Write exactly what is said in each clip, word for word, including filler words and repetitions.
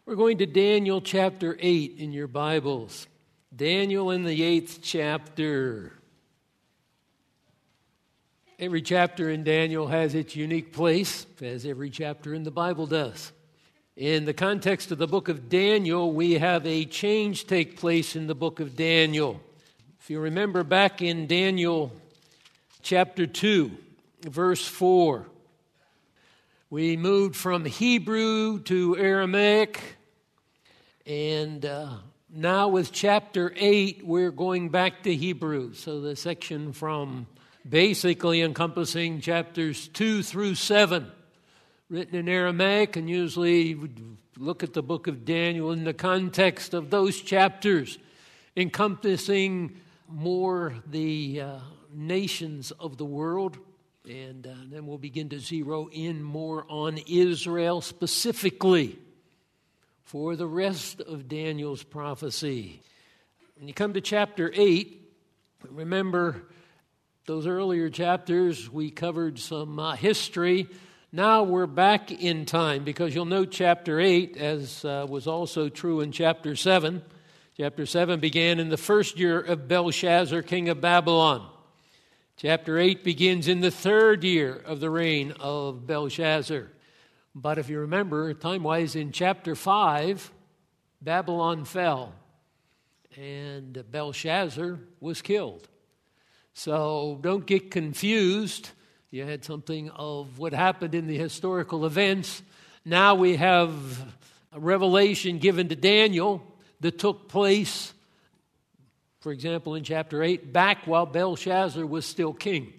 We're going to Daniel chapter eight in your Bibles. Daniel in the eighth chapter. Every chapter in Daniel has its unique place, as every chapter in the Bible does. In the context of the book of Daniel, we have a change take place in the book of Daniel. If you remember back in Daniel chapter two, verse four, we moved from Hebrew to Aramaic, and uh, now with chapter eight, we're going back to Hebrew. So the section from basically encompassing chapters two through seven, written in Aramaic, and usually we look at the book of Daniel in the context of those chapters, encompassing more the uh, nations of the world. And uh, then we'll begin to zero in more on Israel specifically for the rest of Daniel's prophecy. When you come to chapter eight, remember those earlier chapters, we covered some uh, history. Now we're back in time, because you'll note chapter eight, as uh, was also true in chapter seven. Chapter seven began in the first year of Belshazzar, king of Babylon. Chapter eight begins in the third year of the reign of Belshazzar. But if you remember, time-wise, in chapter five, Babylon fell, and Belshazzar was killed. So don't get confused. You had something of what happened in the historical events. Now we have a revelation given to Daniel that took place, for example, in chapter eight, back while Belshazzar was still king.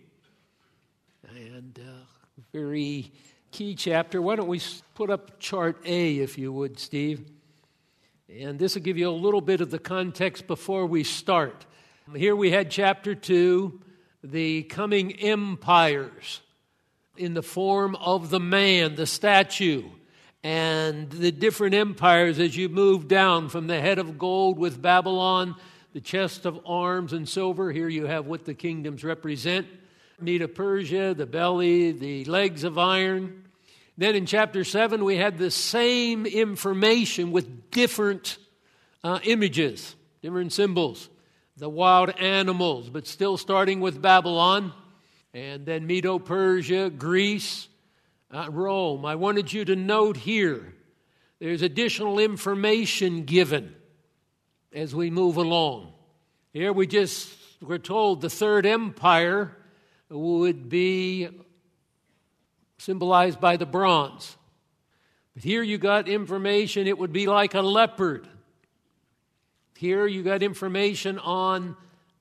And uh, very key chapter. Why don't we put up chart A, if you would, Steve? And this will give you a little bit of the context before we start. Here we had chapter two, the coming empires in the form of the man, the statue, and the different empires as you move down from the head of gold with Babylon, the chest of arms and silver. Here you have what the kingdoms represent. Medo-Persia, the belly, the legs of iron. Then in chapter seven, we had the same information with different uh, images, different symbols. The wild animals, but still starting with Babylon. And then Medo-Persia, Greece, uh, Rome. I wanted you to note here, there's additional information given as we move along. Here we just were told the third empire would be symbolized by the bronze. But here you got information, it would be like a leopard. Here you got information on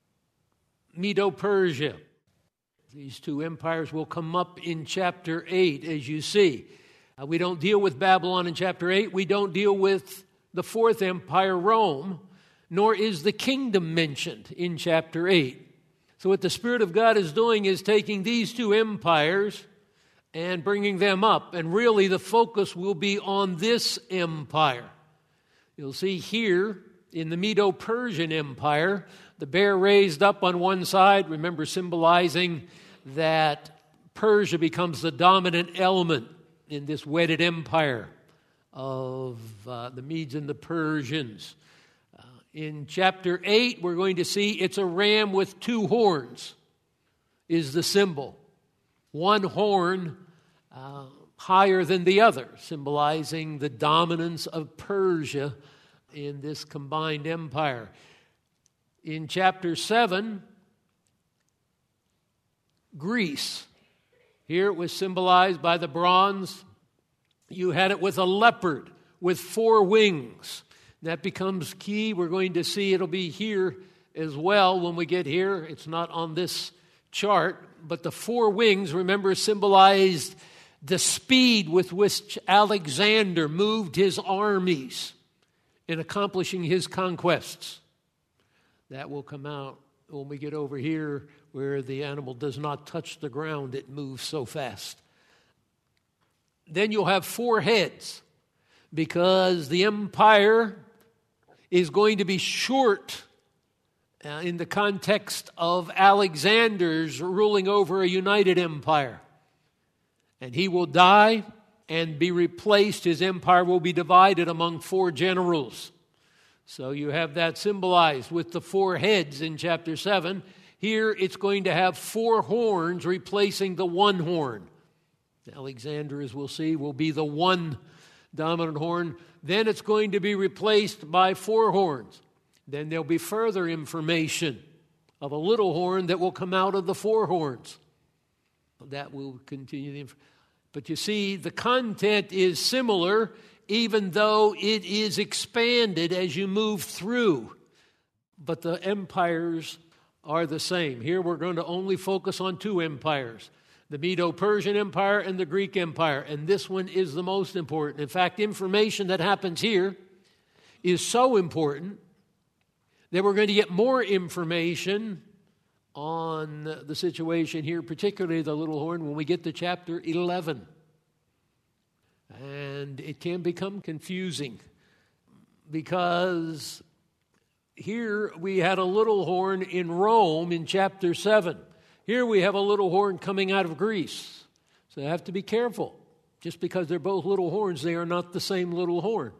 Medo-Persia. These two empires will come up in chapter eight, as you see. Uh, we don't deal with Babylon in chapter eight. We don't deal with the fourth empire, Rome, nor is the kingdom mentioned in chapter eight. So what the Spirit of God is doing is taking these two empires and bringing them up. And really the focus will be on this empire. You'll see here in the Medo-Persian Empire, the bear raised up on one side, remember, symbolizing that Persia becomes the dominant element in this wedded empire of uh, the Medes and the Persians. Uh, in chapter eight, we're going to see it's a ram with two horns is the symbol. One horn uh, higher than the other, symbolizing the dominance of Persia in this combined empire. In chapter seven, Greece. Here it was symbolized by the bronze. You had it with a leopard with four wings. That becomes key. We're going to see it'll be here as well when we get here. It's not on this chart, but the four wings, remember, symbolized the speed with which Alexander moved his armies in accomplishing his conquests. That will come out when we get over here where the animal does not touch the ground. It moves so fast. Then you'll have four heads, because the empire is going to be short uh, in the context of Alexander's ruling over a united empire. And he will die, and be replaced. His empire will be divided among four generals. So you have that symbolized with the four heads in chapter seven. Here it's going to have four horns replacing the one horn. Alexander, as we'll see, will be the one dominant horn. Then it's going to be replaced by four horns. Then there'll be further information of a little horn that will come out of the four horns. That will continue the information. But you see, the content is similar, even though it is expanded as you move through. But the empires are the same. Here we're going to only focus on two empires, the Medo-Persian Empire and the Greek Empire. And this one is the most important. In fact, information that happens here is so important that we're going to get more information on the situation here, particularly the little horn, when we get to chapter eleven. And it can become confusing because here we had a little horn in Rome in chapter seven. Here we have a little horn coming out of Greece. So you have to be careful. Just because they're both little horns, they are not the same little horn.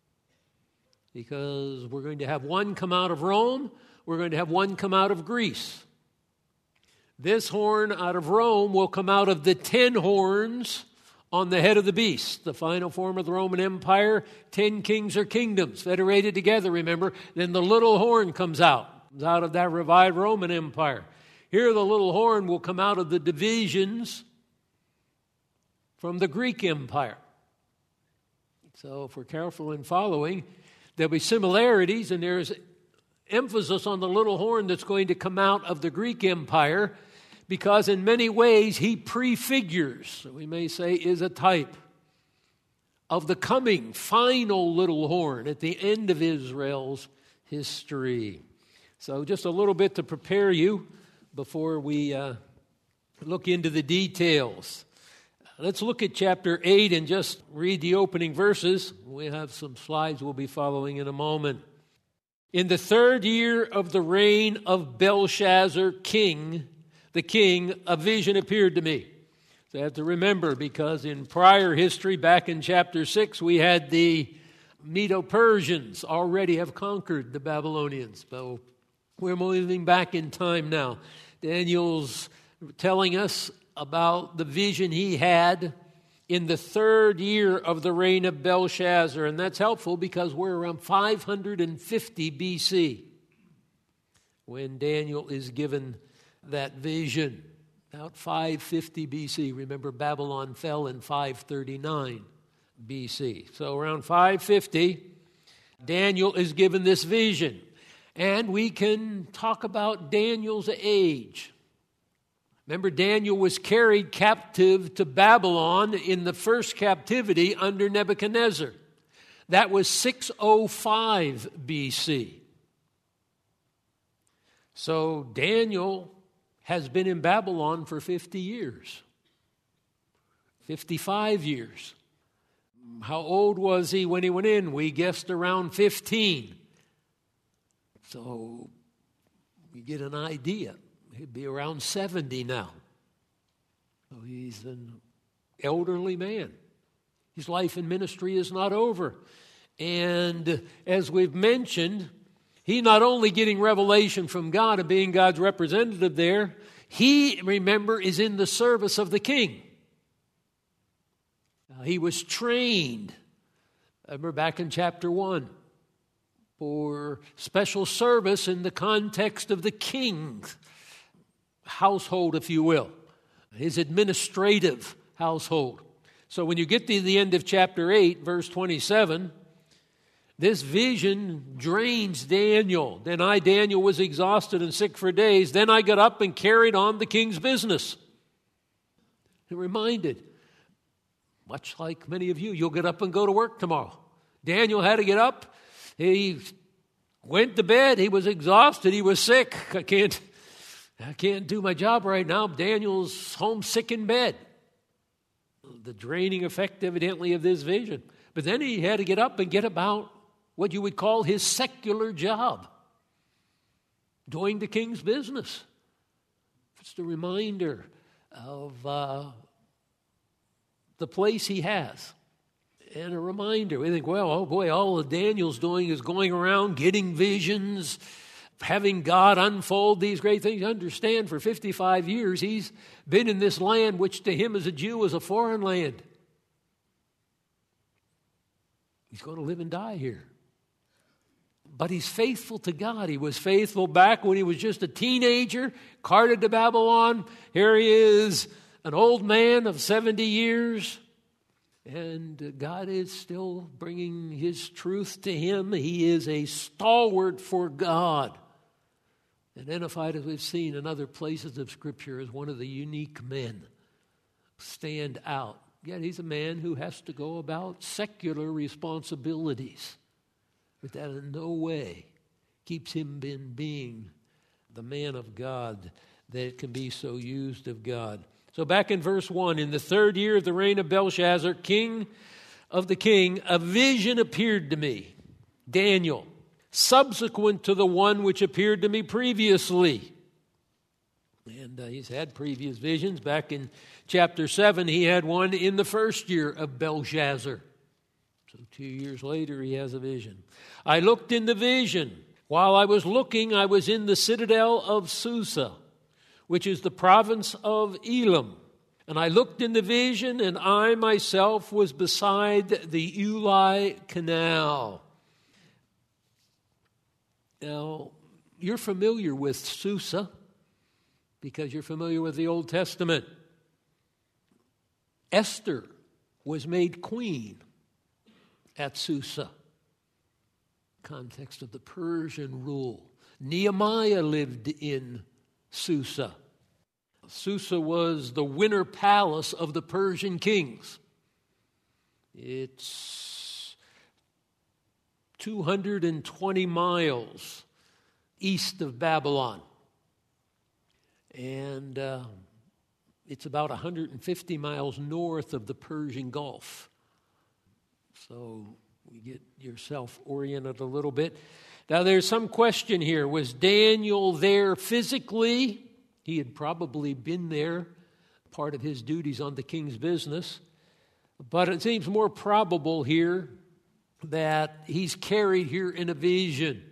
Because we're going to have one come out of Rome, we're going to have one come out of Greece. This horn out of Rome will come out of the ten horns on the head of the beast, the final form of the Roman Empire. Ten kings or kingdoms federated together, remember. Then the little horn comes out, comes out of that revived Roman Empire. Here the little horn will come out of the divisions from the Greek Empire. So if we're careful in following, there'll be similarities, and there's emphasis on the little horn that's going to come out of the Greek Empire, because in many ways he prefigures, so we may say is a type of the coming final little horn at the end of Israel's history. So just a little bit to prepare you before we uh, look into the details. Let's look at chapter eight and just read the opening verses. We have some slides we'll be following in a moment. In the third year of the reign of Belshazzar, king, the king, a vision appeared to me. So I have to remember, because in prior history, back in chapter six, we had the Medo-Persians already have conquered the Babylonians. So we're moving back in time now. Daniel's telling us about the vision he had in the third year of the reign of Belshazzar. And that's helpful because we're around five hundred fifty B C when Daniel is given that vision. About five fifty B C. Remember, Babylon fell in five thirty-nine B C. So around five fifty, Daniel is given this vision. And we can talk about Daniel's age. Remember, Daniel was carried captive to Babylon in the first captivity under Nebuchadnezzar. That was six oh five B C. So Daniel has been in Babylon for fifty years. fifty-five years. How old was he when he went in? We guessed around fifteen. So we get an idea. He'd be around seventy now. So he's an elderly man. His life in ministry is not over. And as we've mentioned, he not only getting revelation from God and being God's representative there, he, remember, is in the service of the king. Uh, he was trained, remember back in chapter one, for special service in the context of the king's household, if you will, his administrative household. So when you get to the end of chapter eight, verse twenty-seven, this vision drains Daniel. Then I, Daniel, was exhausted and sick for days. Then I got up and carried on the king's business. It reminded, much like many of you, you'll get up and go to work tomorrow. Daniel had to get up. He went to bed. He was exhausted. He was sick. I can't, I can't do my job right now. Daniel's home sick in bed. The draining effect, evidently, of this vision. But then he had to get up and get about what you would call his secular job, doing the king's business. It's a reminder of uh, the place he has. And a reminder, we think, well, oh boy, all that Daniel's doing is going around getting visions, having God unfold these great things. Understand, for fifty-five years, he's been in this land, which to him as a Jew is a foreign land. He's going to live and die here. But he's faithful to God. He was faithful back when he was just a teenager, carted to Babylon. Here he is, an old man of seventy years. And God is still bringing his truth to him. He is a stalwart for God. Identified, as we've seen in other places of Scripture, as one of the unique men. Stand out. Yet he's a man who has to go about secular responsibilities. But that in no way keeps him in being the man of God that can be so used of God. So back in verse one, in the third year of the reign of Belshazzar, king of the king, a vision appeared to me, Daniel, subsequent to the one which appeared to me previously. And uh, he's had previous visions. Back in chapter seven, he had one in the first year of Belshazzar. So two years later, he has a vision. I looked in the vision. While I was looking, I was in the citadel of Susa, which is the province of Elam. And I looked in the vision, and I myself was beside the Ulai Canal. Now, you're familiar with Susa because you're familiar with the Old Testament. Esther was made queen at Susa. Context of the Persian rule. Nehemiah lived in Susa. Susa was the winter palace of the Persian kings. It's two hundred twenty miles east of Babylon. And uh, it's about one hundred fifty miles north of the Persian Gulf. So we get yourself oriented a little bit. Now there's some question here. Was Daniel there physically? He had probably been there, part of his duties on the king's business. But it seems more probable here that he's carried here in a vision.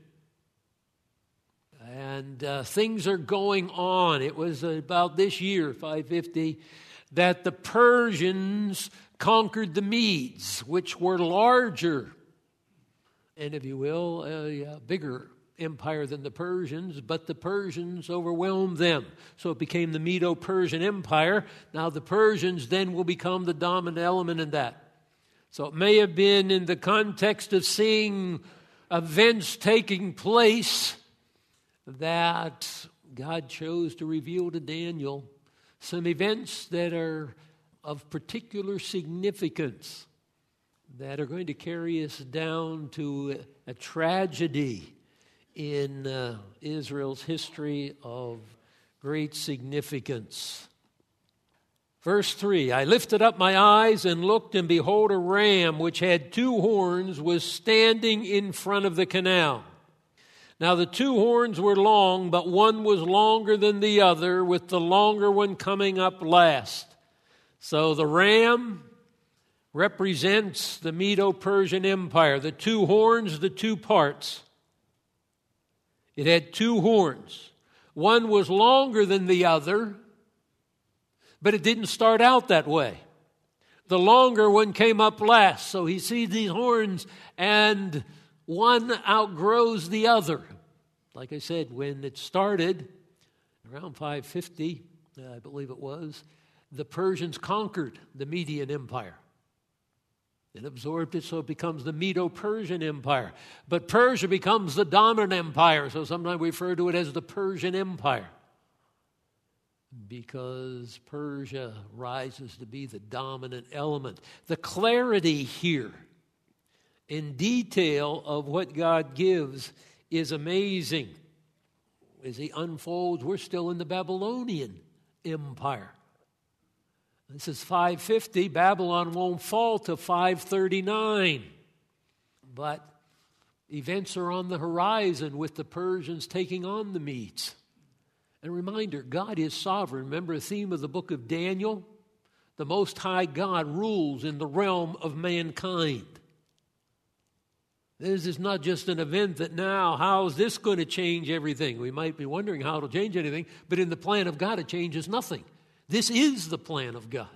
And uh, things are going on. It was about this year, five fifty, that the Persians conquered the Medes, which were larger, and if you will, a, a bigger empire than the Persians, but the Persians overwhelmed them. So it became the Medo-Persian Empire. Now the Persians then will become the dominant element in that. So it may have been in the context of seeing events taking place that God chose to reveal to Daniel some events that are of particular significance that are going to carry us down to a tragedy in uh, Israel's history of great significance. Verse three, I lifted up my eyes and looked, and behold, a ram which had two horns was standing in front of the canal. Now the two horns were long, but one was longer than the other, with the longer one coming up last. So the ram represents the Medo-Persian Empire. The two horns, the two parts. It had two horns. One was longer than the other, but it didn't start out that way. The longer one came up last. So he sees these horns, and one outgrows the other. Like I said, when it started, around five fifty, I believe it was, the Persians conquered the Median Empire. It absorbed it, so it becomes the Medo-Persian Empire. But Persia becomes the dominant empire, so sometimes we refer to it as the Persian Empire, because Persia rises to be the dominant element. The clarity here in detail of what God gives is amazing. As he unfolds, we're still in the Babylonian Empire. This is five fifty. Babylon won't fall to five thirty-nine. But events are on the horizon with the Persians taking on the Medes. And a reminder, God is sovereign. Remember the theme of the book of Daniel? the Most High God rules in the realm of mankind. This is not just an event that now, how is this going to change everything? We might be wondering how it'll change anything, but in the plan of God, it changes nothing. This is the plan of God.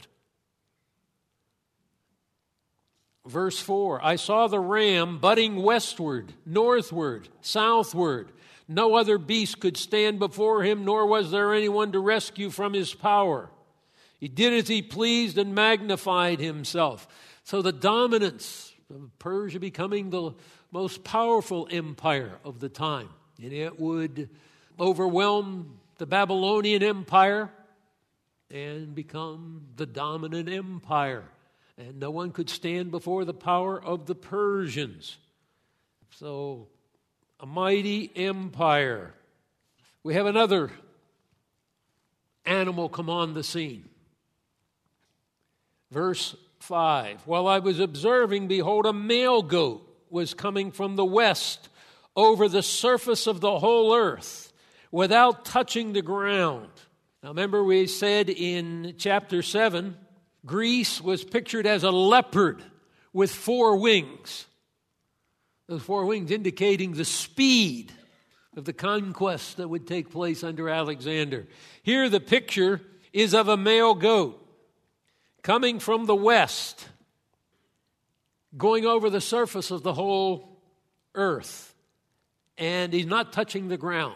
Verse four, I saw the ram butting westward, northward, southward. No other beast could stand before him, nor was there anyone to rescue from his power. He did as he pleased and magnified himself. So the dominance of Persia becoming the most powerful empire of the time. And it would overwhelm the Babylonian Empire and become the dominant empire. And no one could stand before the power of the Persians. So, a mighty empire. We have another animal come on the scene. Verse five, while I was observing, behold, a male goat was coming from the west over the surface of the whole earth without touching the ground. Now remember we said in chapter seven, Greece was pictured as a leopard with four wings. Those four wings indicating the speed of the conquest that would take place under Alexander. Here the picture is of a male goat coming from the west, going over the surface of the whole earth. And he's not touching the ground.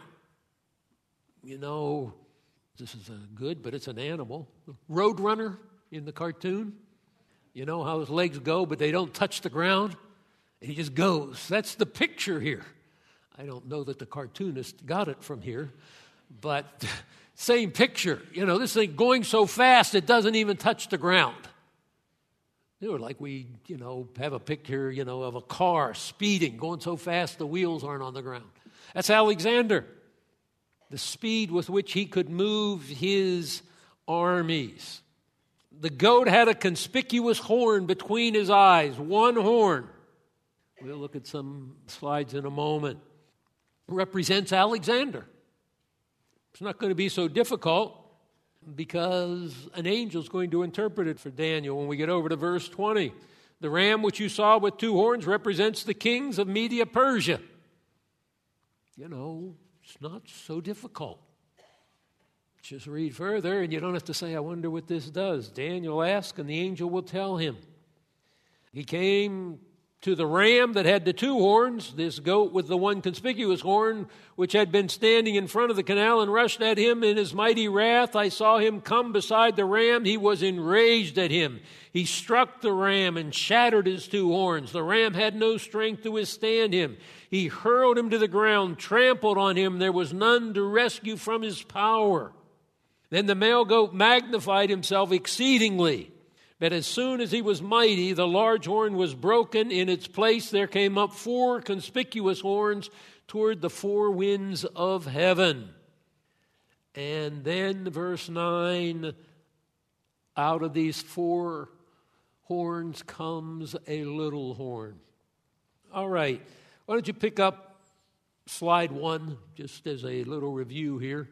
You know, this is a good, but it's an animal. Roadrunner in the cartoon. You know how his legs go, but they don't touch the ground. And he just goes. That's the picture here. I don't know that the cartoonist got it from here, but same picture. You know, this thing going so fast it doesn't even touch the ground. They were like we, you know, have a picture, you know, of a car speeding, going so fast the wheels aren't on the ground. That's Alexander. The speed with which he could move his armies. The goat had a conspicuous horn between his eyes, one horn. We'll look at some slides in a moment. It represents Alexander. It's not going to be so difficult because an angel is going to interpret it for Daniel when we get over to verse twenty. The ram which you saw with two horns represents the kings of Media Persia. You know, it's not so difficult. Just read further and you don't have to say, I wonder what this does. Daniel asks and the angel will tell him. He came to the ram that had the two horns, this goat with the one conspicuous horn, which had been standing in front of the canal and rushed at him in his mighty wrath. I saw him come beside the ram. He was enraged at him. He struck the ram and shattered his two horns. The ram had no strength to withstand him. He hurled him to the ground, trampled on him. There was none to rescue from his power. Then the male goat magnified himself exceedingly. But as soon as he was mighty, the large horn was broken. In its place there came up four conspicuous horns toward the four winds of heaven. And then verse nine, out of these four horns comes a little horn. All right, why don't you pick up slide one, just as a little review here.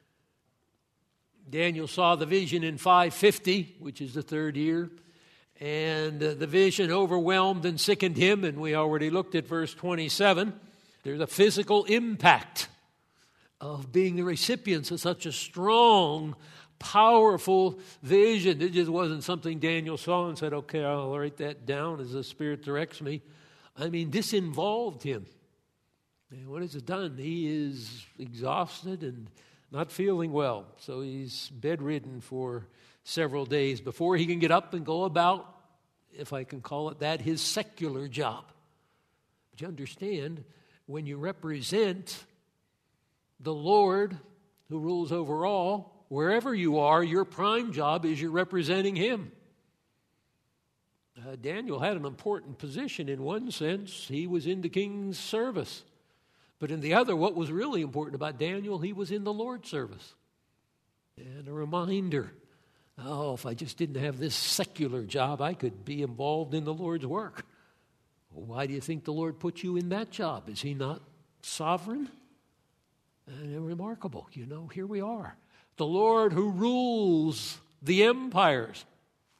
Daniel saw the vision in five fifty, which is the third year, and uh, the vision overwhelmed and sickened him, and we already looked at verse twenty-seven. There's a physical impact of being the recipients of such a strong, powerful vision. It just wasn't something Daniel saw and said, okay, I'll write that down as the Spirit directs me. I mean, this involved him. And what has it done? He is exhausted and not feeling well, so he's bedridden for several days before he can get up and go about, if I can call it that, his secular job. But you understand, when you represent the Lord who rules over all, wherever you are, your prime job is you're representing Him. Uh, Daniel had an important position in one sense. He was in the king's service. But in the other, what was really important about Daniel, he was in the Lord's service. And a reminder, oh, if I just didn't have this secular job, I could be involved in the Lord's work. Well, why do you think the Lord put you in that job? Is He not sovereign? And remarkable, you know, here we are. The Lord who rules the empires.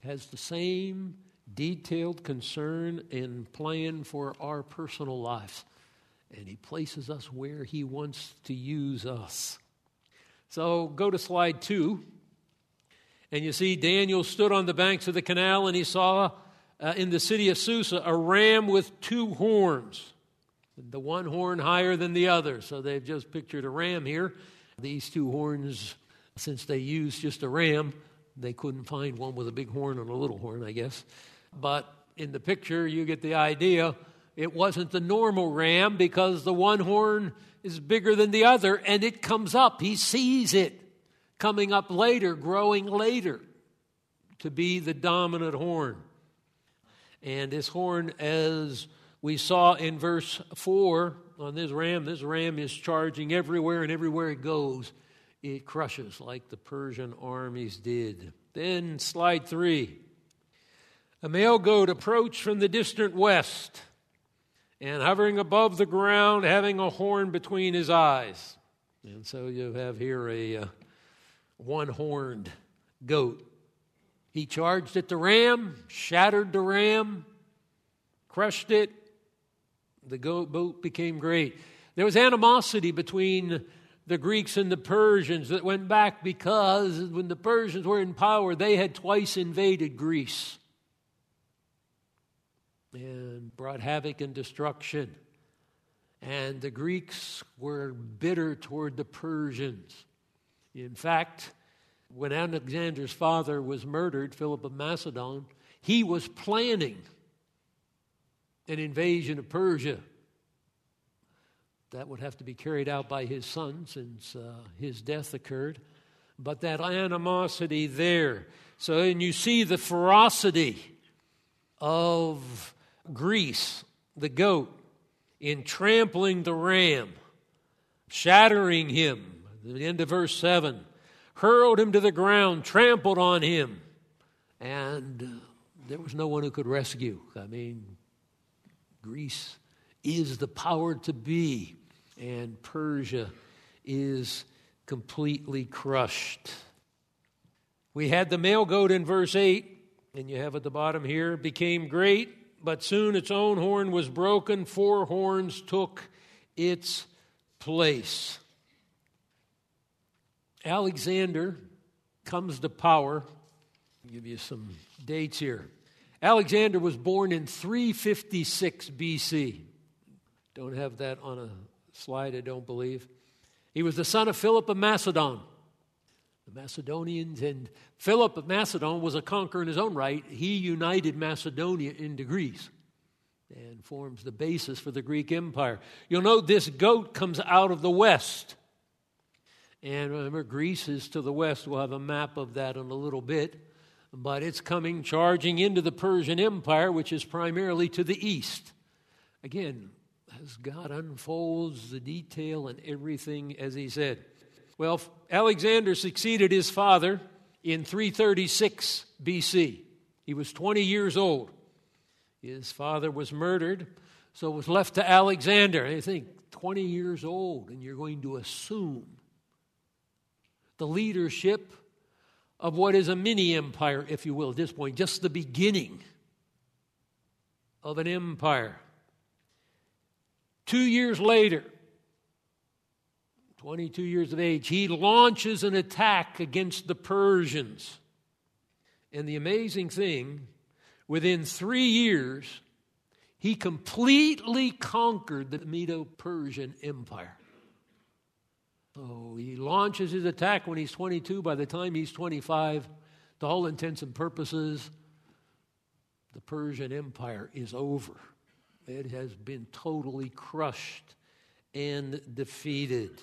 has the same detailed concern and plan for our personal lives. And he places us where he wants to use us. So go to slide two. And you see Daniel stood on the banks of the canal, and he saw uh, in the city of Susa a ram with two horns. The one horn higher than the other. So they've just pictured a ram here. These two horns, since they used just a ram, they couldn't find one with a big horn and a little horn, I guess. But in the picture, you get the idea. It wasn't the normal ram because the one horn is bigger than the other, and it comes up. He sees it coming up later, growing later to be the dominant horn. And this horn, as we saw in verse four on this ram, this ram is charging everywhere, and everywhere it goes, it crushes like the Persian armies did. Then slide three. A male goat approached from the distant west, and hovering above the ground, having a horn between his eyes. And so you have here a uh, one-horned goat. He charged at the ram, shattered the ram, crushed it. The goat boat became great. There was animosity between the Greeks and the Persians that went back because when the Persians were in power, they had twice invaded Greece and brought havoc and destruction. And the Greeks were bitter toward the Persians. In fact, when Alexander's father was murdered, Philip of Macedon, he was planning an invasion of Persia. That would have to be carried out by his son since uh, his death occurred. But that animosity there. So, and you see the ferocity of Greece, the goat, in trampling the ram, shattering him. At the end of verse seven, hurled him to the ground, trampled on him, and uh, there was no one who could rescue. I mean, Greece is the power to be, and Persia is completely crushed. We had the male goat in verse eight, and you have at the bottom here, became great, but soon its own horn was broken. Four horns took its place. Alexander comes to power. I'll give you some dates here. Alexander was born in three fifty-six B C. Don't have that on a slide, I don't believe. He was the son of Philip of Macedon. The Macedonians, and Philip of Macedon was a conqueror in his own right. He united Macedonia into Greece and forms the basis for the Greek Empire. You'll note this goat comes out of the west. And remember, Greece is to the west. We'll have a map of that in a little bit. But it's coming charging into the Persian Empire, which is primarily to the east. Again, as God unfolds the detail and everything as he said. Well, Alexander succeeded his father in three thirty-six B C. He was twenty years old. His father was murdered, so it was left to Alexander. And you think, twenty years old, and you're going to assume the leadership of what is a mini empire, if you will, at this point, just the beginning of an empire. Two years later, twenty-two years of age, he launches an attack against the Persians. And the amazing thing, within three years, he completely conquered the Medo-Persian Empire. So he launches his attack when he's twenty-two. By the time he's twenty-five, to all intents and purposes, the Persian Empire is over. It has been totally crushed and defeated.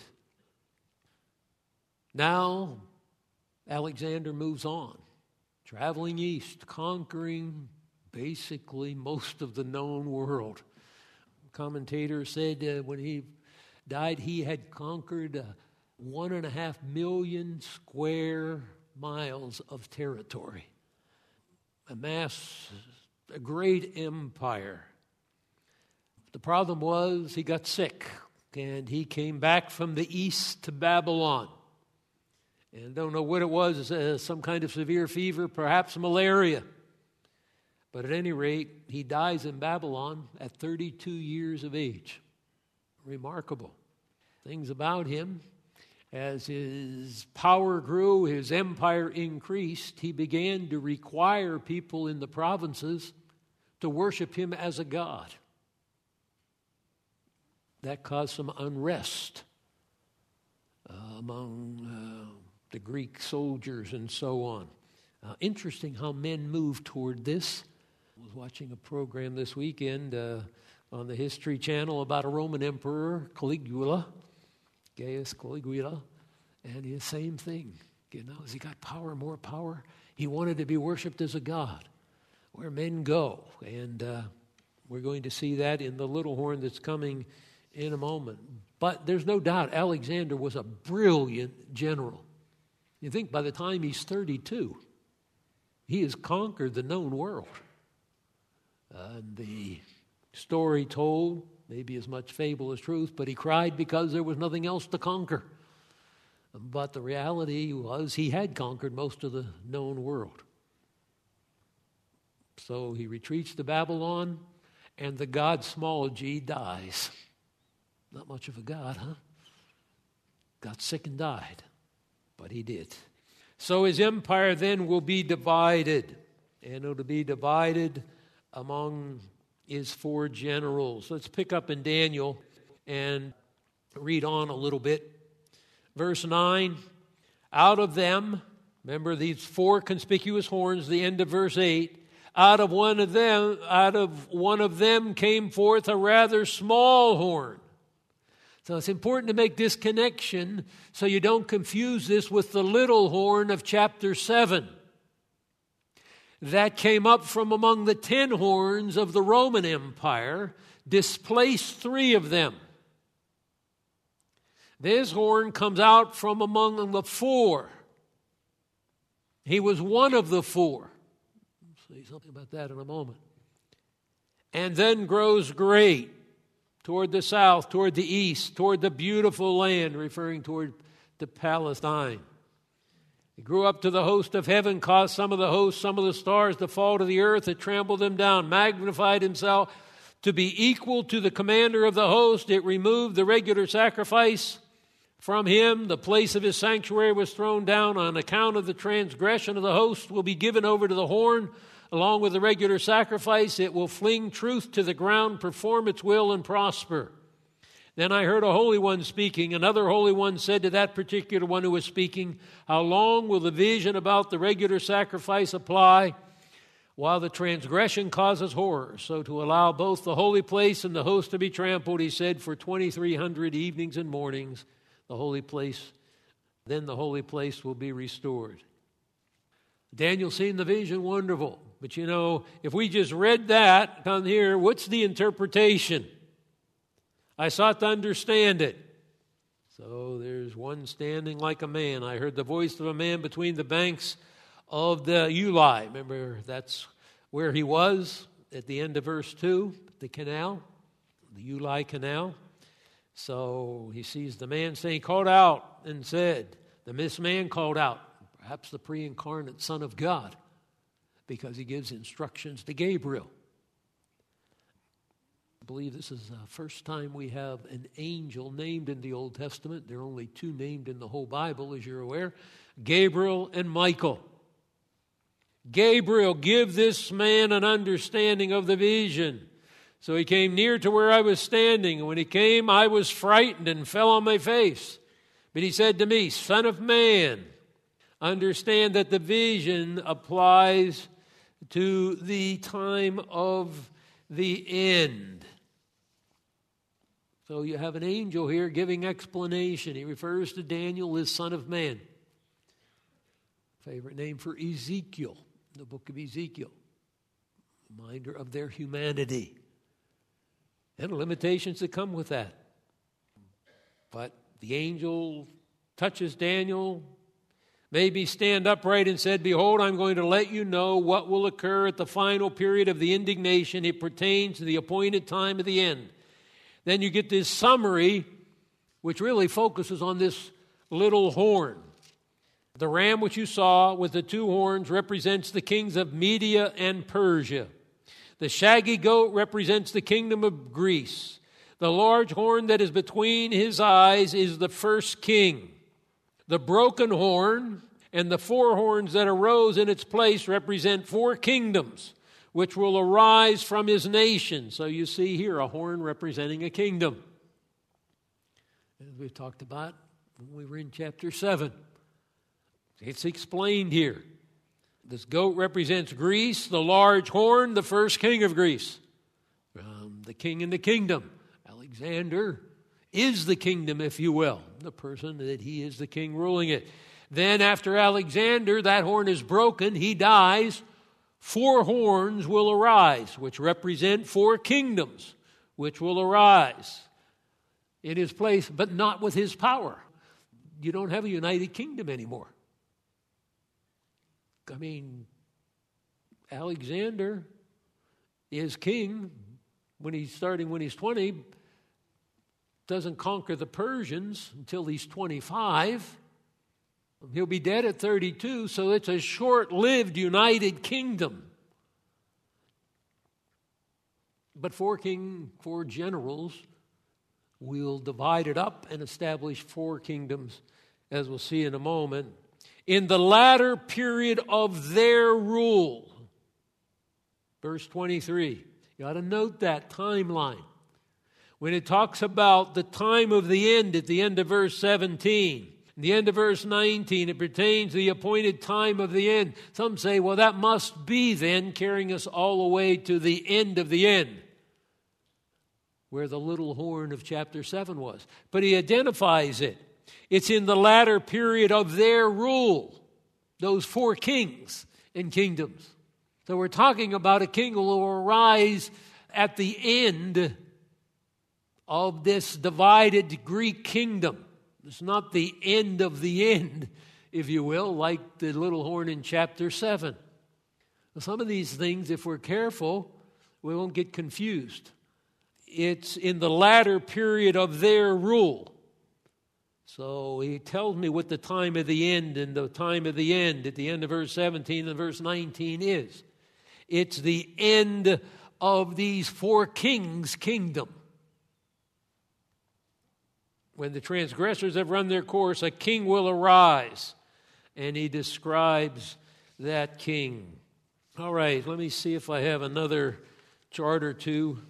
Now, Alexander moves on, traveling east, conquering basically most of the known world. Commentator said uh, when he died, he had conquered uh, one and a half million square miles of territory, amassed a great empire. The problem was he got sick, and he came back from the east to Babylon. And don't know what it was, uh, some kind of severe fever, perhaps malaria. But at any rate, he dies in Babylon at thirty-two years of age. Remarkable. Things about him, as his power grew, his empire increased, he began to require people in the provinces to worship him as a god. That caused some unrest uh, among uh, the Greek soldiers and so on. Uh, interesting how men moved toward this. I was watching a program this weekend uh, on the History Channel about a Roman emperor, Caligula, Gaius Caligula, and the same thing. You know, as he got power, more power, he wanted to be worshipped as a god, where men go. And uh, we're going to see that in the little horn that's coming in a moment. But there's no doubt Alexander was a brilliant general. You think by the time he's thirty-two, he has conquered the known world. Uh, the story told, maybe as much fable as truth, but he cried because there was nothing else to conquer. But the reality was he had conquered most of the known world. So he retreats to Babylon, and the god small g dies. Not much of a god, huh? Got sick and died, but he did. So his empire then will be divided, and it'll be divided among his four generals. Let's pick up in Daniel and read on a little bit. Verse nine, out of them, remember these four conspicuous horns, the end of verse eight, out of one of them, out of one of them came forth a rather small horn. So it's important to make this connection so you don't confuse this with the little horn of chapter seven. That came up from among the ten horns of the Roman Empire, displaced three of them. This horn comes out from among the four. He was one of the four. I'll say something about that in a moment. And then grows great toward the south, toward the east, toward the beautiful land, referring toward the Palestine. He grew up to the host of heaven, caused some of the hosts, some of the stars to fall to the earth. It trampled them down, magnified himself to be equal to the commander of the host. It removed the regular sacrifice from him. The place of his sanctuary was thrown down. On account of the transgression of the host will be given over to the horn. Along with the regular sacrifice, it will fling truth to the ground, perform its will, and prosper. Then I heard a holy one speaking. Another holy one said to that particular one who was speaking, how long will the vision about the regular sacrifice apply while the transgression causes horror? So to allow both the holy place and the host to be trampled, he said, for twenty-three hundred evenings and mornings, the holy place, then the holy place will be restored. Daniel seen the vision, wonderful. But you know, if we just read that down here, what's the interpretation? I sought to understand it. So there's one standing like a man. I heard the voice of a man between the banks of the Ulai. Remember, that's where he was at the end of verse two, the canal, the Ulai Canal. So he sees the man saying, he called out and said, the this man called out, perhaps the pre-incarnate Son of God, because he gives instructions to Gabriel. I believe this is the first time we have an angel named in the Old Testament. There are only two named in the whole Bible, as you're aware, Gabriel and Michael. Gabriel, give this man an understanding of the vision. So he came near to where I was standing, and when he came, I was frightened and fell on my face. But he said to me, Son of man, understand that the vision applies to the time of the end. So you have an angel here giving explanation. He refers to Daniel as Son of Man. Favorite name for Ezekiel, the book of Ezekiel. Reminder of their humanity and the limitations that come with that. But the angel touches Daniel, maybe stand upright and said, behold, I'm going to let you know what will occur at the final period of the indignation. It pertains to the appointed time of the end. Then you get this summary, which really focuses on this little horn. The ram which you saw with the two horns represents the kings of Media and Persia. The shaggy goat represents the kingdom of Greece. The large horn that is between his eyes is the first king. The broken horn and the four horns that arose in its place represent four kingdoms, which will arise from his nation. So you see here a horn representing a kingdom. As we talked about when we were in chapter seven. It's explained here. This goat represents Greece, the large horn, the first king of Greece. Um, the king in the kingdom. Alexander is the kingdom, if you will, the person that he is the king ruling it. Then after Alexander, that horn is broken, he dies. Four horns will arise, which represent four kingdoms, which will arise in his place, but not with his power. You don't have a united kingdom anymore. I mean, Alexander is king when he's starting when he's twenty, doesn't conquer the Persians until he's twenty-five. He'll be dead at thirty-two, so it's a short-lived united kingdom. But four king, four generals will divide it up and establish four kingdoms, as we'll see in a moment. In the latter period of their rule, verse twenty-three, you ought to note that timeline. When it talks about the time of the end at the end of verse seventeen, the end of verse nineteen, it pertains to the appointed time of the end. Some say, well, that must be then carrying us all the way to the end of the end, where the little horn of chapter seven was. But he identifies it. It's in the latter period of their rule, those four kings and kingdoms. So we're talking about a king who will arise at the end of this divided Greek kingdom. It's not the end of the end, if you will, like the little horn in chapter seven. Some of these things, if we're careful, we won't get confused. It's in the latter period of their rule. So he tells me what the time of the end and the time of the end at the end of verse seventeen and verse nineteen is. It's the end of these four kings' kingdom. When the transgressors have run their course, a king will arise. And he describes that king. All right, let me see if I have another chart or two.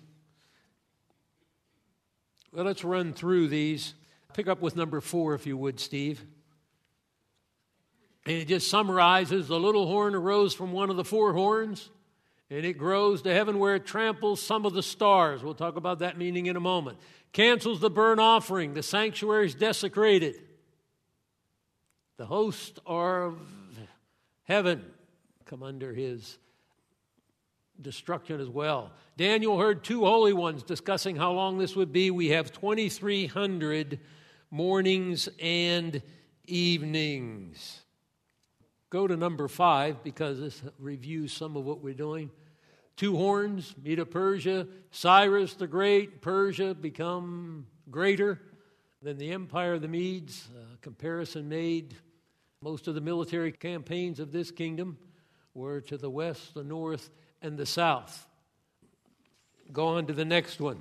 Well, let's run through these. Pick up with number four, if you would, Steve. And it just summarizes the little horn arose from one of the four horns, and it grows to heaven where it tramples some of the stars. We'll talk about that meaning in a moment. Cancels the burnt offering. The sanctuary is desecrated. The hosts of heaven come under his destruction as well. Daniel heard two holy ones discussing how long this would be. We have twenty-three hundred mornings and evenings. Go to number five, because this reviews some of what we're doing. Two horns, Medo Persia, Cyrus the Great, Persia become greater than the empire of the Medes. Uh, comparison made. Most of the military campaigns of this kingdom were to the west, the north, and the south. Go on to the next one.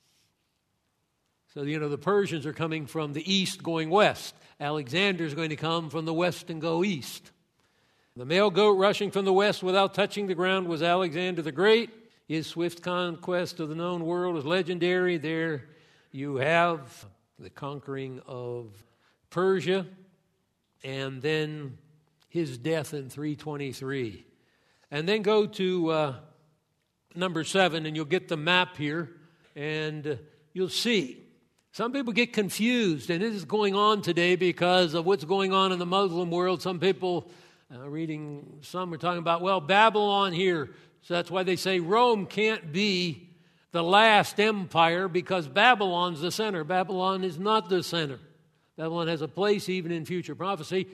So, you know, the Persians are coming from the east going west. Alexander's going to come from the west and go east. The male goat rushing from the west without touching the ground was Alexander the Great. His swift conquest of the known world is legendary. There you have the conquering of Persia, and then his death in three twenty-three. And then go to uh, number seven, and you'll get the map here, and uh, you'll see. Some people get confused, and this is going on today because of what's going on in the Muslim world. Some people, uh, reading, some are talking about, well, Babylon here. So that's why they say Rome can't be the last empire because Babylon's the center. Babylon is not the center. Babylon has a place even in future prophecy.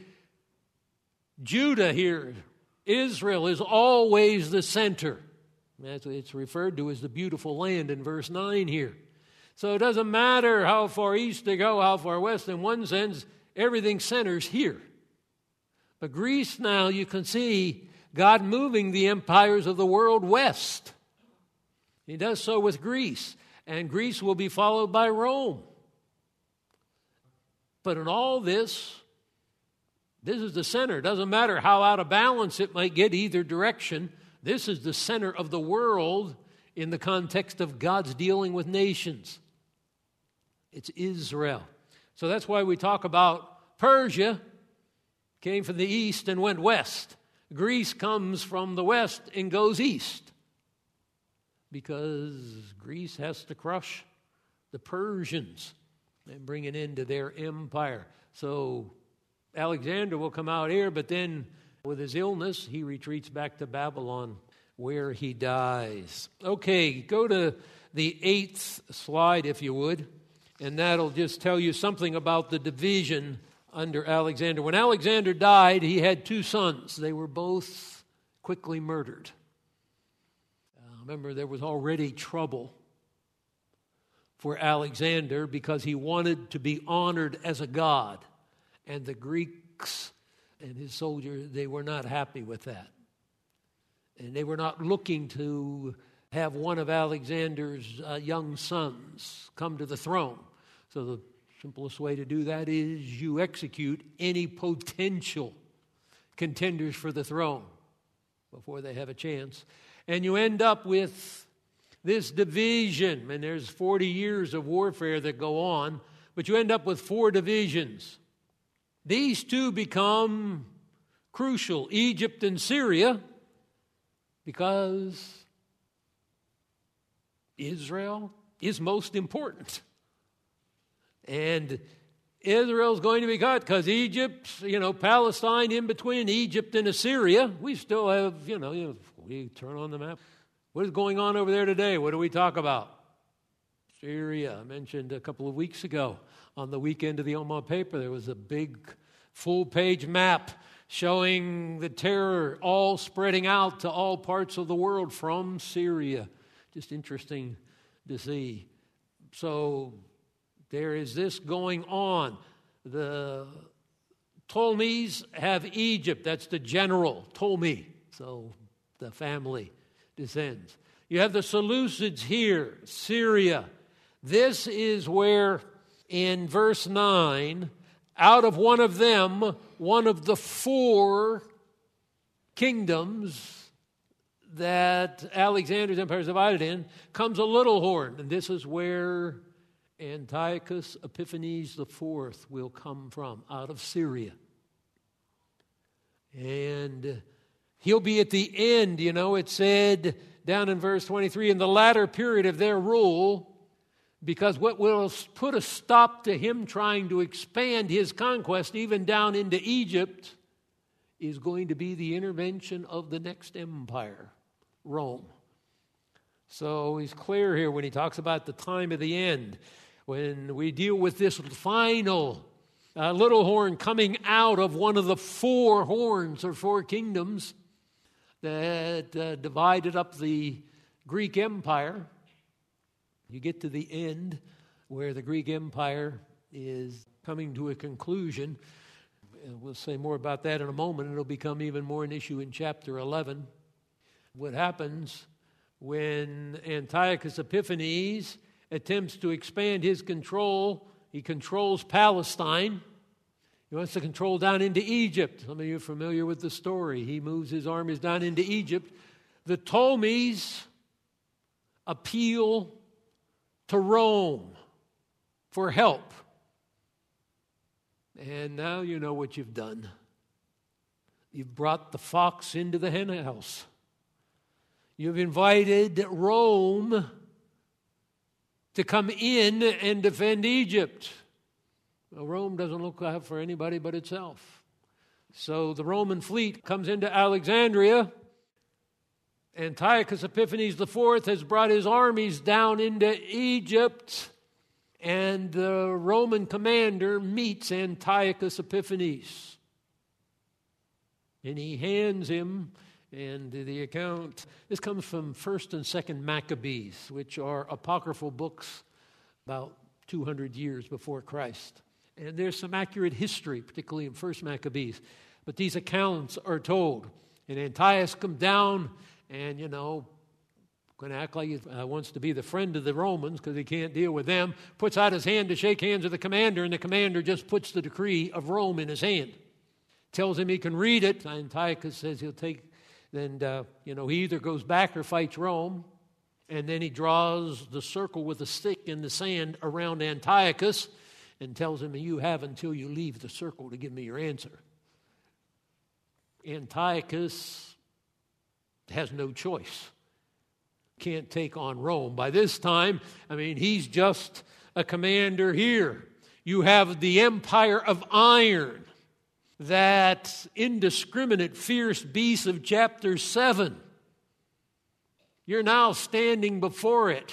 Judah here, Israel, is always the center. That's what it's referred to as the beautiful land in verse nine here. So it doesn't matter how far east they go, how far west. In one sense, everything centers here. But Greece now, you can see God moving the empires of the world west. He does so with Greece, and Greece will be followed by Rome. But in all this, this is the center. It doesn't matter how out of balance it might get either direction. This is the center of the world in the context of God's dealing with nations. It's Israel. So that's why we talk about Persia came from the east and went west. Greece comes from the west and goes east, because Greece has to crush the Persians and bring an end to their empire. So Alexander will come out here, but then with his illness, he retreats back to Babylon, where he dies. Okay, go to the eighth slide, if you would, and that'll just tell you something about the division under Alexander. When Alexander died, he had two sons. They were both quickly murdered. Uh, remember, there was already trouble for Alexander because he wanted to be honored as a god. And the Greeks and his soldiers, they were not happy with that. And they were not looking to have one of Alexander's uh, young sons come to the throne. So the simplest way to do that is you execute any potential contenders for the throne before they have a chance. And you end up with this division, and there's forty years of warfare that go on, but you end up with four divisions. These two become crucial, Egypt and Syria, because Israel is most important. And Israel's going to be cut because Egypt, you know, Palestine in between Egypt and Assyria. We still have, you know, you know, we turn on the map. What is going on over there today? What do we talk about? Syria. I mentioned a couple of weeks ago on the weekend of the Omaha paper, there was a big full-page map showing the terror all spreading out to all parts of the world from Syria. Just interesting to see. So there is this going on. The Ptolemies have Egypt. That's the general, Ptolemy. So the family descends. You have the Seleucids here, Syria. This is where, in verse nine, out of one of them, one of the four kingdoms that Alexander's empire is divided in, comes a little horn. And this is where Antiochus Epiphanes the fourth will come from, out of Syria. And he'll be at the end, you know, it said down in verse twenty-three, in the latter period of their rule, because what will put a stop to him trying to expand his conquest even down into Egypt is going to be the intervention of the next empire, Rome. So he's clear here when he talks about the time of the end. When we deal with this final uh, little horn coming out of one of the four horns or four kingdoms that uh, divided up the Greek Empire, you get to the end where the Greek Empire is coming to a conclusion. We'll say more about that in a moment. It'll become even more an issue in chapter eleven. What happens when Antiochus Epiphanes attempts to expand his control? He controls Palestine. He wants to control down into Egypt. Some of you are familiar with the story. He moves his armies down into Egypt. The Ptolemies appeal to Rome for help. And now you know what you've done. You've brought the fox into the hen house. You've invited Rome to come in and defend Egypt. Well, Rome doesn't look out for anybody but itself. So the Roman fleet comes into Alexandria. Antiochus Epiphanes the fourth has brought his armies down into Egypt, and the Roman commander meets Antiochus Epiphanes. And he hands him, and the account, this comes from First and Second Maccabees, which are apocryphal books about two hundred years before Christ. And there's some accurate history, particularly in First Maccabees. But these accounts are told. And Antiochus comes down and, you know, going to act like he uh, wants to be the friend of the Romans because he can't deal with them, puts out his hand to shake hands with the commander, and the commander just puts the decree of Rome in his hand. Tells him he can read it. Antiochus says he'll take, then, uh, you know, he either goes back or fights Rome. And then he draws the circle with a stick in the sand around Antiochus and tells him, you have until you leave the circle to give me your answer. Antiochus has no choice. Can't take on Rome. By this time, I mean, he's just a commander here. You have the empire of iron, that indiscriminate, fierce beast of chapter seven. You're now standing before it.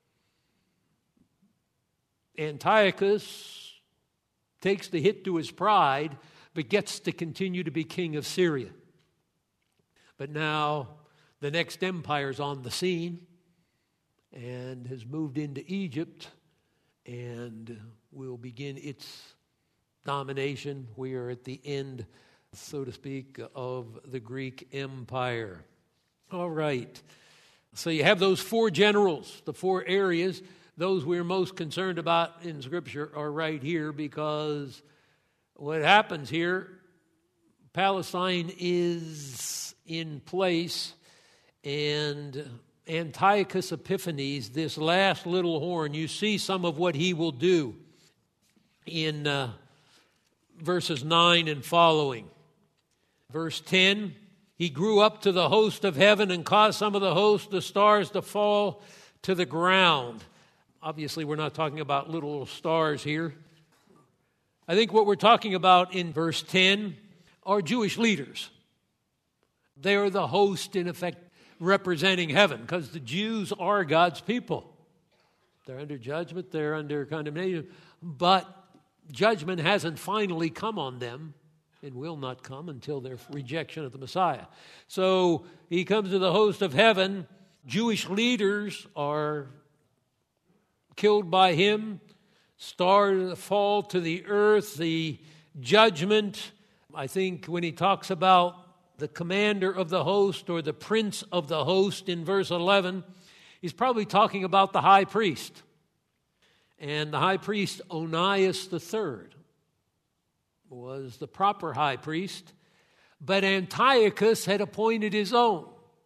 Antiochus takes the hit to his pride, but gets to continue to be king of Syria. But now the next empire's on the scene and has moved into Egypt and will begin its domination. We are at the end, so to speak, of the Greek Empire. All right. So you have those four generals, the four areas. Those we're most concerned about in Scripture are right here, because what happens here, Palestine is in place, and Antiochus Epiphanes, this last little horn, you see some of what he will do in uh, verses nine and following. Verse ten, he grew up to the host of heaven and caused some of the host, the stars, to fall to the ground. Obviously, we're not talking about little stars here. I think what we're talking about in verse ten are Jewish leaders. They are the host, in effect, representing heaven, because the Jews are God's people. They're under judgment, they're under condemnation, but judgment hasn't finally come on them and will not come until their rejection of the Messiah. So he comes to the host of heaven. Jewish leaders are killed by him. Stars fall to the earth. The judgment, I think when he talks about the commander of the host or the prince of the host in verse eleven, he's probably talking about the high priest. And the high priest, Onias the third, was the proper high priest, but Antiochus had appointed his own.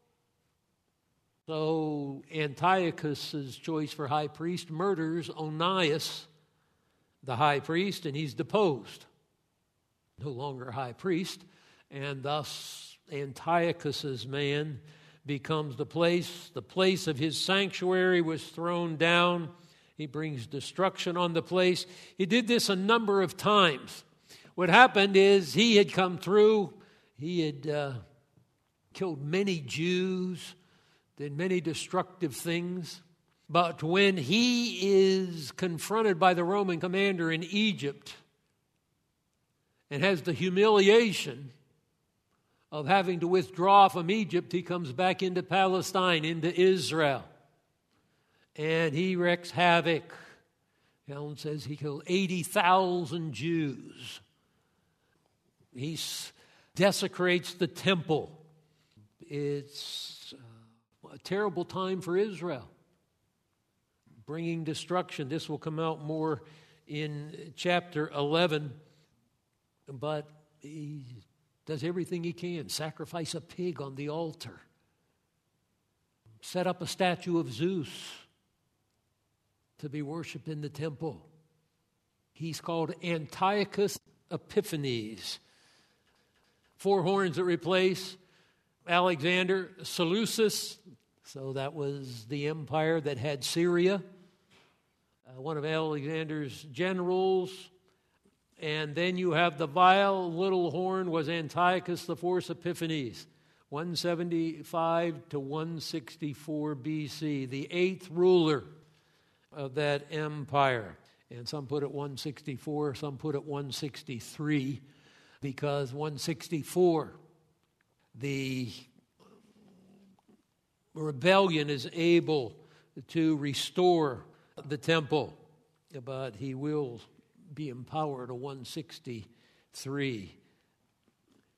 So Antiochus' choice for high priest murders Onias, the high priest, and he's deposed. No longer high priest, and thus Antiochus' man becomes the place. The place of his sanctuary was thrown down. He brings destruction on the place. He did this a number of times. What happened is he had come through, he had uh, killed many Jews, did many destructive things. But when he is confronted by the Roman commander in Egypt and has the humiliation of having to withdraw from Egypt, he comes back into Palestine, into Israel. And he wreaks havoc. Helen says he killed eighty thousand Jews. He desecrates the temple. It's a terrible time for Israel, bringing destruction. This will come out more in chapter eleven. But he does everything he can. Sacrifice a pig on the altar. Set up a statue of Zeus to be worshipped in the temple. He's called Antiochus Epiphanes. Four horns that replace Alexander, Seleucus. So that was the empire that had Syria. Uh, one of Alexander's generals. And then you have the vile little horn was Antiochus the Fourth Epiphanes, one seventy-five to one sixty-four B C, the eighth ruler of that empire. And some put it one sixty-four, some put it one sixty-three, because one sixty-four, the rebellion is able to restore the temple, but he will be empowered to one sixty-three.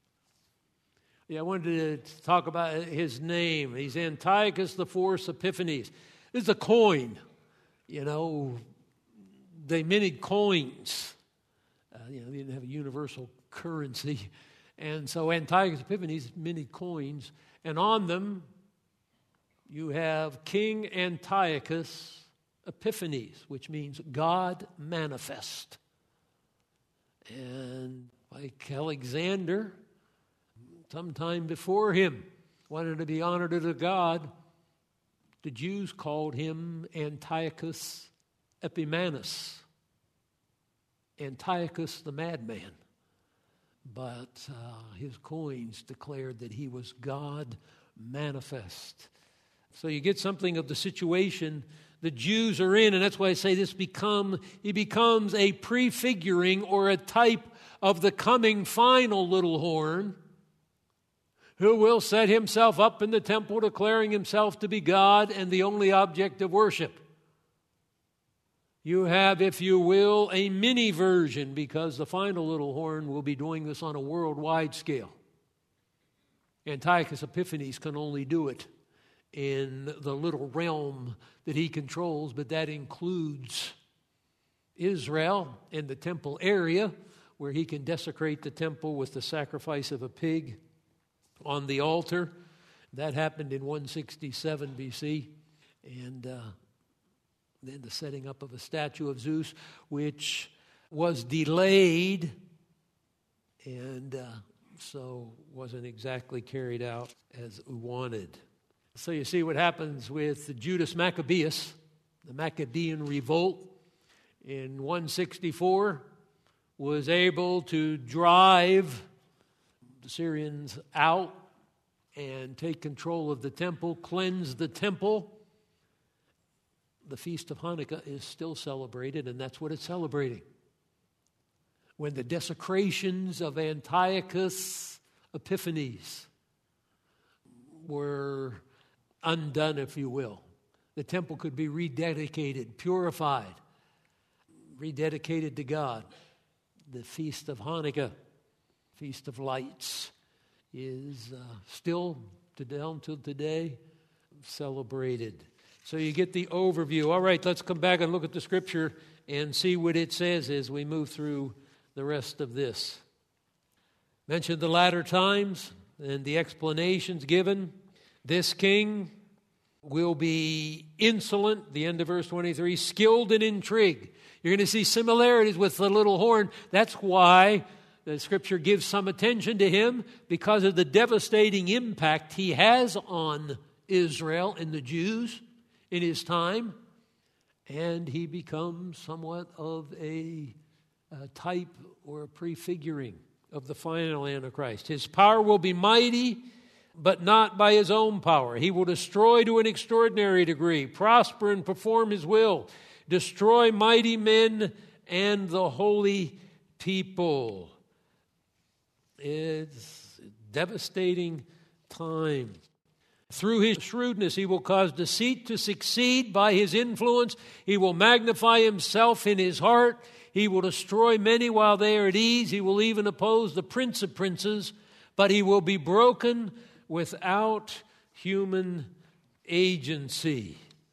Yeah, I wanted to talk about his name. He's Antiochus the Fourth Epiphanes. This is a coin. You know, they minted coins. Uh, you know, they didn't have a universal currency. And so Antiochus Epiphanes minted coins. And on them, you have King Antiochus Epiphanes, which means God manifest. And like Alexander, sometime before him, wanted to be honored as a god, the Jews called him Antiochus Epimanes, Antiochus the madman. But uh, his coins declared that he was God manifest. So you get something of the situation the Jews are in, and that's why I say this become he becomes a prefiguring or a type of the coming final little horn, who will set himself up in the temple, declaring himself to be God and the only object of worship. You have, if you will, a mini version, because the final little horn will be doing this on a worldwide scale. Antiochus Epiphanes can only do it in the little realm that he controls, but that includes Israel and the temple area, where he can desecrate the temple with the sacrifice of a pig on the altar. That happened in one sixty-seven B C. And uh, then the setting up of a statue of Zeus, which was delayed and uh, so wasn't exactly carried out as wanted. So you see what happens with Judas Maccabeus, the Maccabean revolt in one sixty-four, was able to drive the Syrians out and take control of the temple, cleanse the temple. The Feast of Hanukkah is still celebrated, and that's what it's celebrating. When the desecrations of Antiochus Epiphanes were undone, if you will, the temple could be rededicated, purified, rededicated to God. The Feast of Hanukkah, Feast of Lights, is uh, still to down till today celebrated. So you get the overview. All right, let's come back and look at the scripture and see what it says as we move through the rest of this. Mentioned the latter times and the explanations given. This king will be insolent, the end of verse twenty-three, skilled in intrigue. You're going to see similarities with the little horn. That's why the scripture gives some attention to him, because of the devastating impact he has on Israel and the Jews in his time. And he becomes somewhat of a, a type or a prefiguring of the final Antichrist. His power will be mighty, but not by his own power. He will destroy to an extraordinary degree, prosper and perform his will, destroy mighty men and the holy people. It's a devastating time. Through his shrewdness, he will cause deceit to succeed. By his influence, he will magnify himself in his heart. He will destroy many while they are at ease. He will even oppose the prince of princes, but he will be broken without human agency.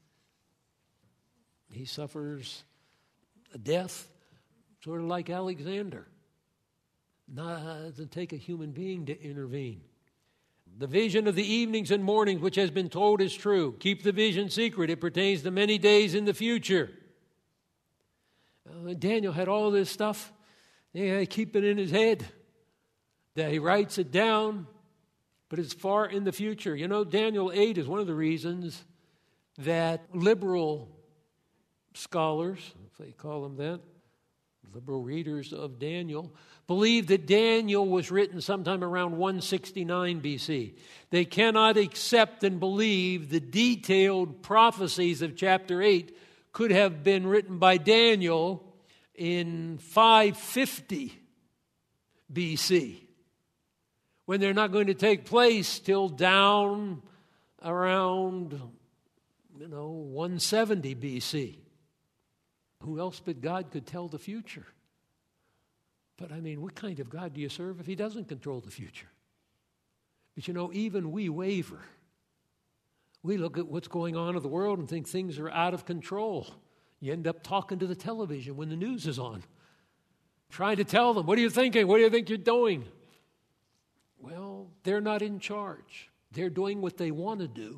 He suffers a death sort of like Alexander. Not, it doesn't take a human being to intervene. The vision of the evenings and mornings which has been told is true. Keep the vision secret. It pertains to many days in the future. Uh, Daniel had all this stuff. He had to keep it in his head. That he writes it down, but it's far in the future. You know, Daniel eight is one of the reasons that liberal scholars, if they call them that, liberal readers of Daniel, believe that Daniel was written sometime around one sixty-nine B C. They cannot accept and believe the detailed prophecies of chapter eight could have been written by Daniel in five fifty B C, when they're not going to take place till down around, you know, one seventy B C. Who else but God could tell the future? But I mean, what kind of God do you serve if he doesn't control the future? But you know, even we waver. We look at what's going on in the world and think things are out of control. You end up talking to the television when the news is on, trying to tell them, what are you thinking? What do you think you're doing? Well, they're not in charge. They're doing what they want to do.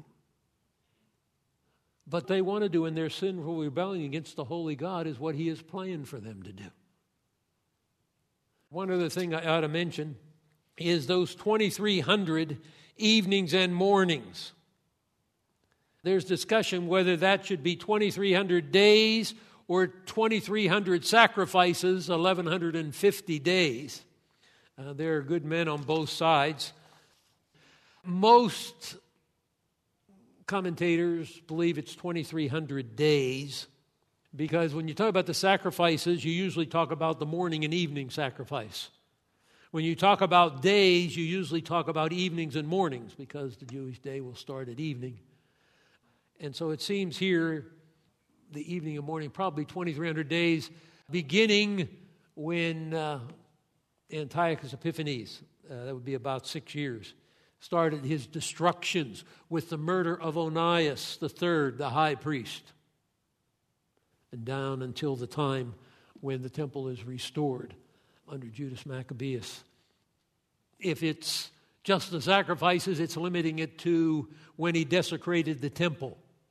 But they want to do in their sinful rebellion against the holy God is what he is planned for them to do. One other thing I ought to mention is those twenty-three hundred evenings and mornings. There's discussion whether that should be twenty-three hundred days or twenty-three hundred sacrifices, eleven fifty days. Uh, there are good men on both sides. Most commentators believe it's twenty-three hundred days because when you talk about the sacrifices, you usually talk about the morning and evening sacrifice. When you talk about days, you usually talk about evenings and mornings because the Jewish day will start at evening. And so it seems here, the evening and morning, probably twenty-three hundred days, beginning when uh, Antiochus Epiphanes, uh, that would be about six years, started his destructions with the murder of Onias the third, the high priest, and down until the time when the temple is restored under Judas Maccabeus. If it's just the sacrifices, it's limiting it to when he desecrated the temple,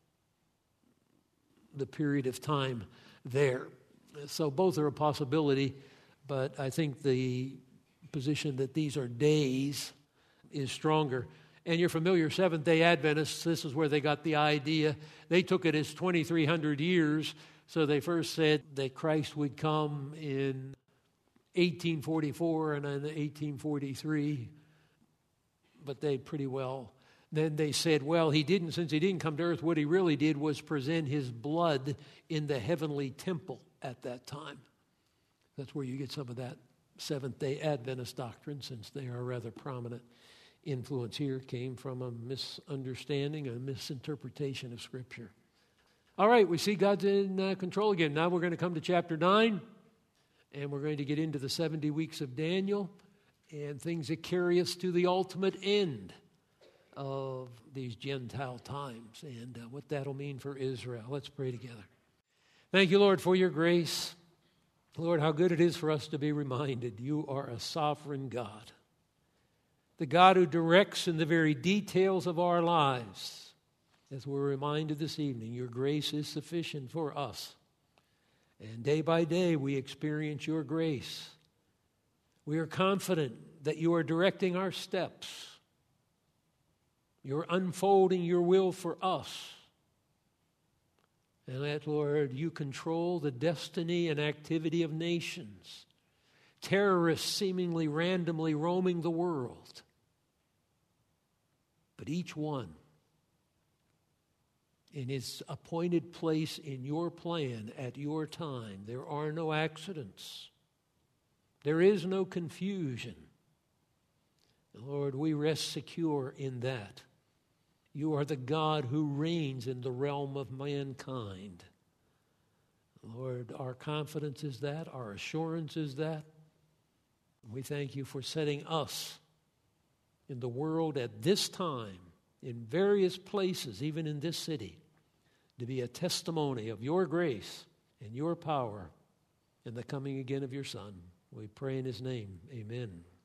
the period of time there. So both are a possibility, but I think the position that these are days is stronger. And you're familiar, Seventh-day Adventists, this is where they got the idea. They took it as twenty-three hundred years, so they first said that Christ would come in eighteen forty-four and then eighteen forty-three, but they pretty well... Then they said, well, he didn't, since he didn't come to earth, what he really did was present his blood in the heavenly temple at that time. That's where you get some of that Seventh-day Adventist doctrine, since they are a rather prominent influence here, came from a misunderstanding, a misinterpretation of Scripture. All right, we see God's in uh, control again. Now we're going to come to chapter nine, and we're going to get into the seventy weeks of Daniel and things that carry us to the ultimate end of these Gentile times and uh, what that'll mean for Israel. Let's pray together. Thank you, Lord, for your grace. Lord, how good it is for us to be reminded you are a sovereign God, the God who directs in the very details of our lives. As we're reminded this evening, your grace is sufficient for us. And day by day, we experience your grace. We are confident that you are directing our steps. You're unfolding your will for us. And that, Lord, you control the destiny and activity of nations, terrorists seemingly randomly roaming the world. But each one in its appointed place in your plan at your time. There are no accidents. There is no confusion. Lord, we rest secure in that. You are the God who reigns in the realm of mankind. Lord, our confidence is that, our assurance is that. We thank you for setting us in the world at this time, in various places, even in this city, to be a testimony of your grace and your power in the coming again of your Son. We pray in his name. Amen.